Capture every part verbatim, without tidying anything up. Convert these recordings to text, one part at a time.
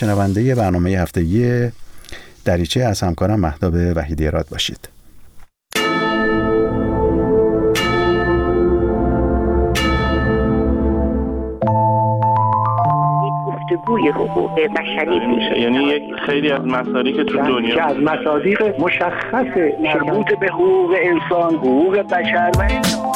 شنونده برنامه هفتگی دریچه از همکارم مهتاب وحیدی‌راد باشید. گفتگوی حقوق بشری میشه، یعنی یک خیلی از مصادیق که تو دنیا که از مصادیق مشخص مربوط به حقوق انسان، حقوق بشر و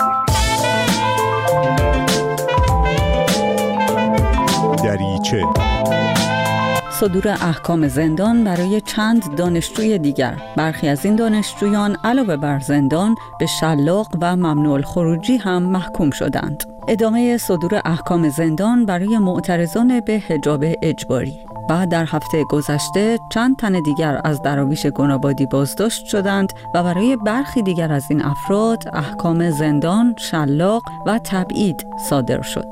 دریچه صدور احکام زندان برای چند دانشجوی دیگر. برخی از این دانشجویان علاوه بر زندان به شلاق و ممنوع الخروجی هم محکوم شدند. ادامه صدور احکام زندان برای معترضان به حجاب اجباری. بعد در هفته گذشته چند تن دیگر از دراویش گنابادی بازداشت شدند و برای برخی دیگر از این افراد احکام زندان، شلاق و تبعید صادر شد.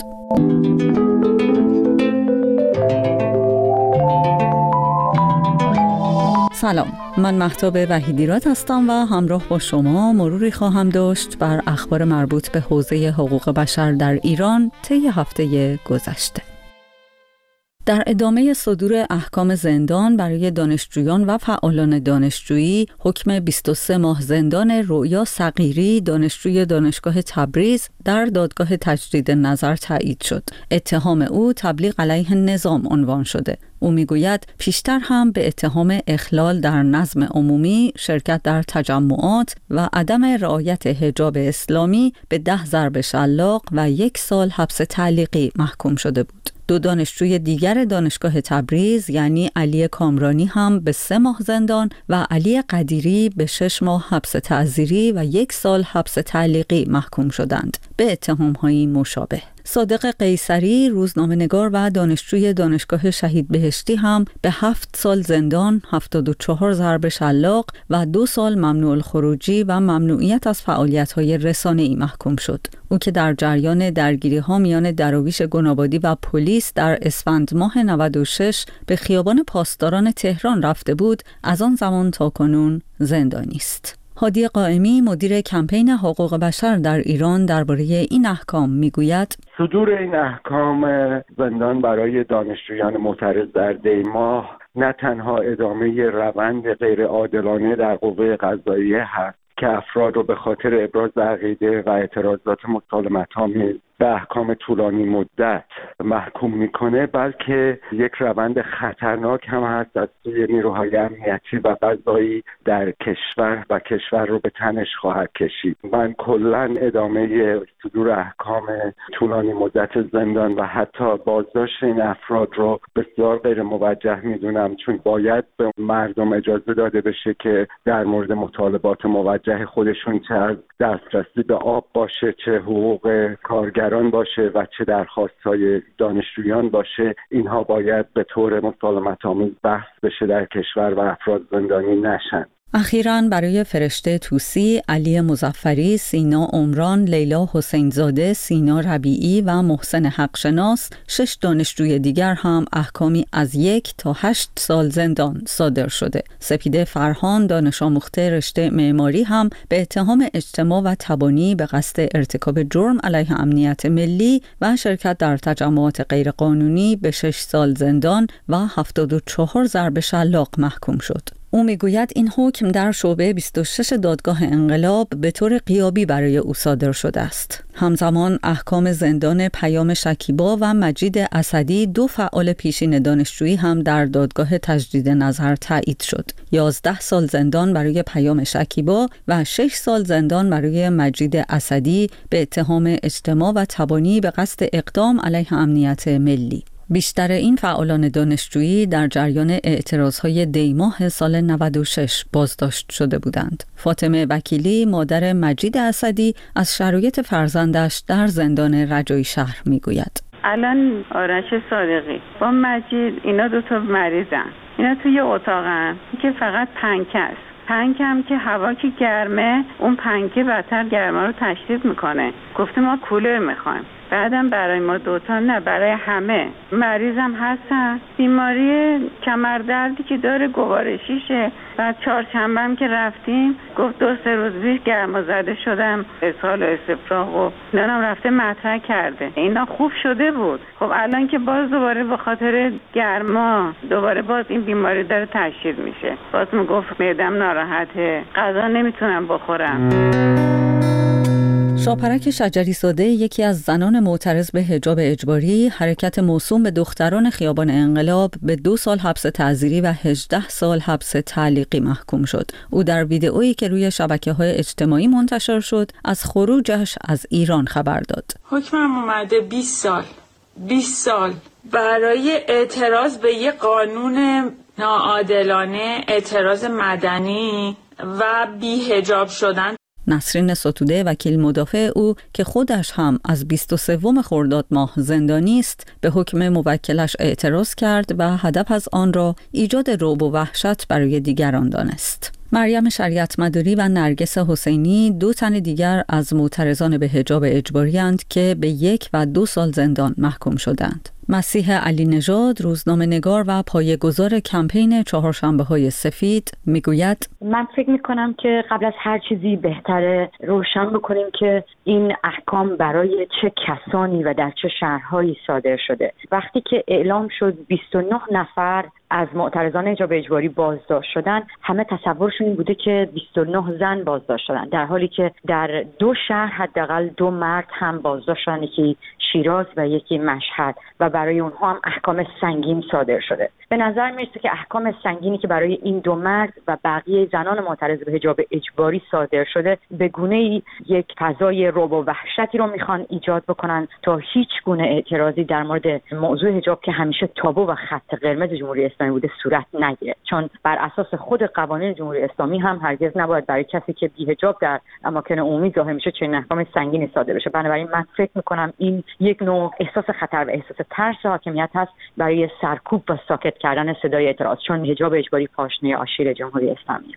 سلام، من مهتاب وحیدی‌راد هستم و همراه با شما مروری خواهم داشت بر اخبار مربوط به حوزه حقوق بشر در ایران طی هفته گذشته. در ادامه صدور احکام زندان برای دانشجویان و فعالان دانشجویی، حکم بیست و سه ماه زندان رؤیا صغیری، دانشجوی دانشگاه تبریز، در دادگاه تجدید نظر تایید شد. اتهام او تبلیغ علیه نظام عنوان شده. او میگوید پیشتر هم به اتهام اخلال در نظم عمومی، شرکت در تجمعات و عدم رعایت حجاب اسلامی به ده ضرب شلاق و یک سال حبس تعلیقی محکوم شده بود. دو دانشجوی دیگر دانشگاه تبریز یعنی علی کامرانی هم به سه ماه زندان و علی قدیری به شش ماه حبس تعزیری و یک سال حبس تعلیقی محکوم شدند به اتهام‌های مشابه. صادق قیصری، روزنامه‌نگار و دانشجوی دانشگاه شهید بهشتی هم به هفت سال زندان، هفتاد و چهار ضرب شلاق و دو سال ممنوع الخروجی و ممنوعیت از فعالیت‌های رسانه‌ای محکوم شد. او که در جریان درگیری‌ها میان دراویش گنابادی و پلیس در اسفند ماه نود و شش به خیابان پاسداران تهران رفته بود، از آن زمان تا کنون زندانی است. هادی قائمی، مدیر کمپین حقوق بشر در ایران، درباره این احکام میگوید: صدور این احکام زندان برای دانشجویان معترض در دی ماه نه تنها ادامه روند غیر عادلانه در قوه قضاییه هست که افراد رو به خاطر ابراز عقیده و اعتراضات مسالمت‌آمیز به احکام طولانی مدت محکوم میکنه، بلکه یک روند خطرناک هم هست از سوی نیروهای امنیتی و قضایی در کشور و کشور رو به تنش خواهد کشید. من کلاً ادامه صدور احکام طولانی مدت زندان و حتی بازداشت این افراد رو بسیار غیر موجه میدونم، چون باید به مردم اجازه داده بشه که در مورد مطالبات موجه خودشون چه از دسترسی به آب باشه، چه حقوق کارگران باشه و چه درخواست‌های دانشجویان باشه، اینها باید به طور مسالمت‌آمیز بحث بشه در کشور و افراد زندانی نشن. اخیراً برای فرشته توسی، علی مظفری، سینا عمران، لیلا حسینزاده، سینا ربیعی و محسن حقشناس، شش دانشجوی دیگر هم احکامی از یک تا هشت سال زندان صادر شده. سپیده فرهان، دانش آموخته رشته معماری، هم به اتهام اجتماع و تبانی به قصد ارتکاب جرم علیه امنیت ملی و شرکت در تجمعات غیرقانونی به شش سال زندان و هفتاد و چهار ضرب شلاق محکوم شد. او میگوید این حکم در شعبه بیست و شش دادگاه انقلاب به طور غیابی برای او صادر شده است. همزمان احکام زندان پیام شکیبا و مجید اسدی، دو فعال پیشین دانشجویی، هم در دادگاه تجدید نظر تایید شد. یازده سال زندان برای پیام شکیبا و شش سال زندان برای مجید اسدی به اتهام اجتماع و تبانی به قصد اقدام علیه امنیت ملی. بیشتر این فعالان دانشجویی در جریان اعتراضهای دی ماه سال نود و شش بازداشت شده بودند. فاطمه وکیلی، مادر مجید اسدی، از شرایط فرزندش در زندان رجایی شهر میگوید: الان آرش صادقی با مجید اینا دو تا مریضن، اینا توی اتاقن که فقط پنکه است. پنکه هم که هوا که گرمه، اون پنکه بدتر گرما رو تشدید میکنه. گفتیم ما کولر میخوایم. بعدم برای ما دوتا نه، برای همه. مریضم هستن، بیماری کمردردی که داره، گوارشیشه. بعد چهارشنبه که رفتیم گفت دو سه روز پیش گرمازده شدم، اسهال و استفراغ و نانم رفته مطرح کرده. اینا خوب شده بود. خب الان که باز دوباره به خاطر گرما دوباره باز این بیماری داره تشدید میشه. باز میگفت معدم ناراحته، غذا نمیتونم بخورم. شاپرک شجری زاده، یکی از زنان معترض به حجاب اجباری، حرکت موسوم به دختران خیابان انقلاب، به دو سال حبس تعزیری و هجده سال حبس تعلیقی محکوم شد. او در ویدئویی که روی شبکه‌های اجتماعی منتشر شد، از خروجش از ایران خبر داد. حکمم اومده بیست سال. بیست سال برای اعتراض به یک قانون ناعادلانه، اعتراض مدنی و بی‌حجاب شدن. نسرین ستوده، وکیل مدافع او که خودش هم از بیست و سوم خرداد ماه زندانی است، به حکم موکلش اعتراض کرد و هدف از آن را ایجاد رعب و وحشت برای دیگران دانست. مریم شریعت مداری و نرگس حسینی، دو تن دیگر از معترضان به حجاب اجباری اند که به یک و دو سال زندان محکوم شدند. مسیح علی نژاد، روزنامه نگار و پایه‌گذار کمپین چهارشنبه های سفید، میگوید من فکر میکنم که قبل از هر چیزی بهتره روشن بکنیم که این احکام برای چه کسانی و در چه شهرهایی صادر شده. وقتی که اعلام شد بیست و نه نفر از معترضان حجاب اجباری بازداشت شدن، همه تصورشون این بوده که بیست و نه زن بازداشت شدن، در حالی که در دو شهر حداقل دو مرد هم بازداشت شدن، یکی شیراز و یکی مشهد، و برای اونها هم احکام سنگین صادر شده. به نظر میرسه که احکام سنگینی که برای این دو مرد و بقیه زنان معترض به حجاب اجباری صادر شده، به گونه‌ای یک فضای رعب و وحشتی رو میخوان ایجاد بکنن تا هیچ گونه اعتراضی در مورد موضوع حجاب که همیشه تابو و خط قرمز جمهوری اسلامی بوده صورت نگیره، چون بر اساس خود قوانین جمهوری اسلامی هم هرگز نباید برای کسی که بی‌حجاب در اماکن عمومی ظاهر میشه چنین احکام سنگینی صادر بشه. بنابراین من فکر میکنم این یک نوع احساس خطر و احساس ترس و حاکمیت هست برای سرکوب و ساکت کردن صدای اعتراض، چون حجاب اجباری پاشنه آشیل جمهوری اسلامی.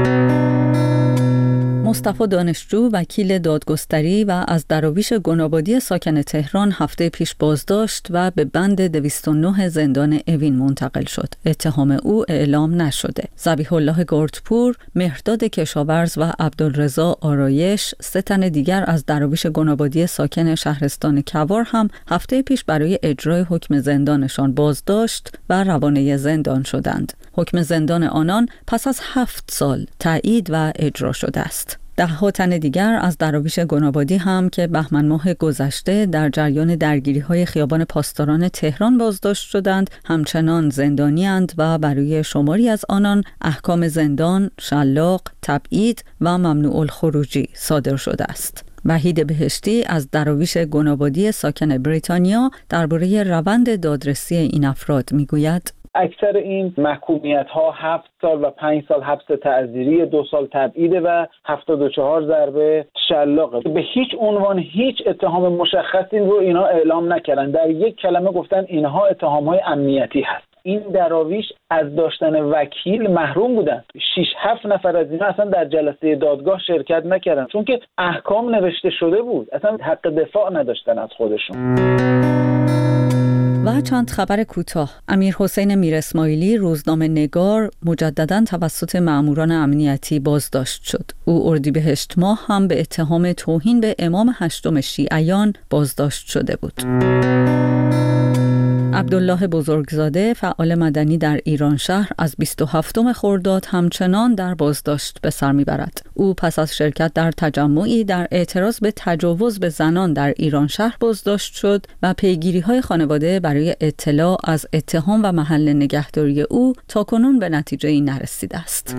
مصطفی دانشجو، وکیل دادگستری و از دراویش گنابادی ساکن تهران، هفته پیش بازداشت و به بند دویست و نه زندان اوین منتقل شد. اتهام او اعلام نشده. ذبیح الله گردپور، مهرداد کشاورز و عبدالرضا آرایش، سه تن دیگر از دراویش گنابادی ساکن شهرستان کوار هم هفته پیش برای اجرای حکم زندانشان بازداشت و روانه زندان شدند. حکم زندان آنان پس از هفت سال تایید و اجرا شده است. ده ها تن دیگر از دراویش گنابادی هم که بهمن ماه گذشته در جریان درگیری‌های خیابان پاسداران تهران بازداشت شدند، همچنان زندانی اند و برای شماری از آنان احکام زندان، شلاق، تبعید و ممنوع الخروجی صادر شده است. وحید بهشتی از دراویش گنابادی ساکن بریتانیا درباره روند دادرسی این افراد میگوید: اکثر این محکومیت ها هفت سال و پنج سال حبس تعزیری، دو سال تبعیده و هفتاد و چهار ضربه شلاقه. به هیچ عنوان هیچ اتهام مشخصی رو اینا اعلام نکردن. در یک کلمه گفتن اینها اتهام های امنیتی هست. این دراویش از داشتن وکیل محروم بودن. شش هفت نفر از اینا اصلا در جلسه دادگاه شرکت نکردن، چون که احکام نوشته شده بود. اصلا حق دفاع نداشتن از خودشون. و چند خبر کوتاه. امیر حسین میر اسماعیلی، روزنامه نگار، مجدداً توسط مأموران امنیتی بازداشت شد. او اردیبهشت ماه هم به اتهام توهین به امام هشتم شیعیان بازداشت شده بود. عبدالله بزرگزاده، فعال مدنی در ایران شهر، از بیست و هفتم خرداد همچنان در بازداشت به سر میبرد. او پس از شرکت در تجمعی در اعتراض به تجاوز به زنان در ایران شهر بازداشت شد و پیگیری‌های خانواده برای اطلاع از اتهام و محل نگهداری او تاکنون به نتیجه‌ای نرسیده است.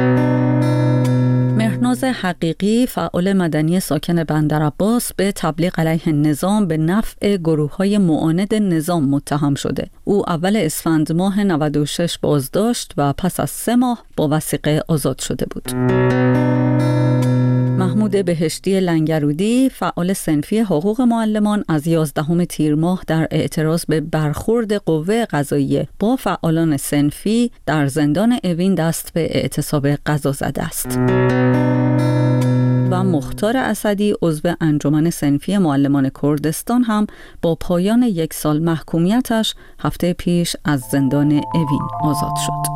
مهرناز حقیقی، فعال مدنی ساکن بندرعباس، به تبلیغ علیه نظام به نفع گروه‌های معاند نظام متهم شده. او اول اسفند ماه نود و شش بازداشت و پس از سه ماه با وثیقه آزاد شده بود. محمود بهشتی لنگرودی، فعال صنفی حقوق معلمان، از یازدهم تیر ماه در اعتراض به برخورد قوه قضاییه با فعالان صنفی در زندان اوین دست به اعتصاب غذا زده است. و مختار اسدی عضو انجمن صنفی معلمان کردستان هم با پایان یک سال محکومیتش هفته پیش از زندان اوین آزاد شد.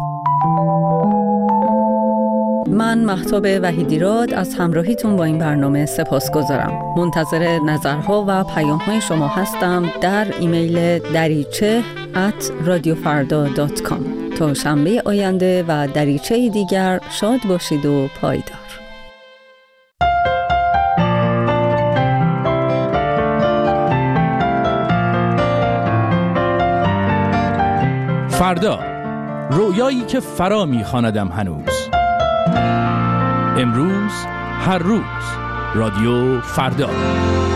من مهتاب وحیدیراد از همراهیتون با این برنامه سپاسگزارم. منتظر نظرها و پیام‌های شما هستم در ایمیل دریچه ات رادیو فردا دات کام. تا شنبه آینده و دریچه دیگر شاد باشید و پایدار. فردا، رویایی که فرا می‌خواندم هنوز. امروز، هر روز، رادیو فردا.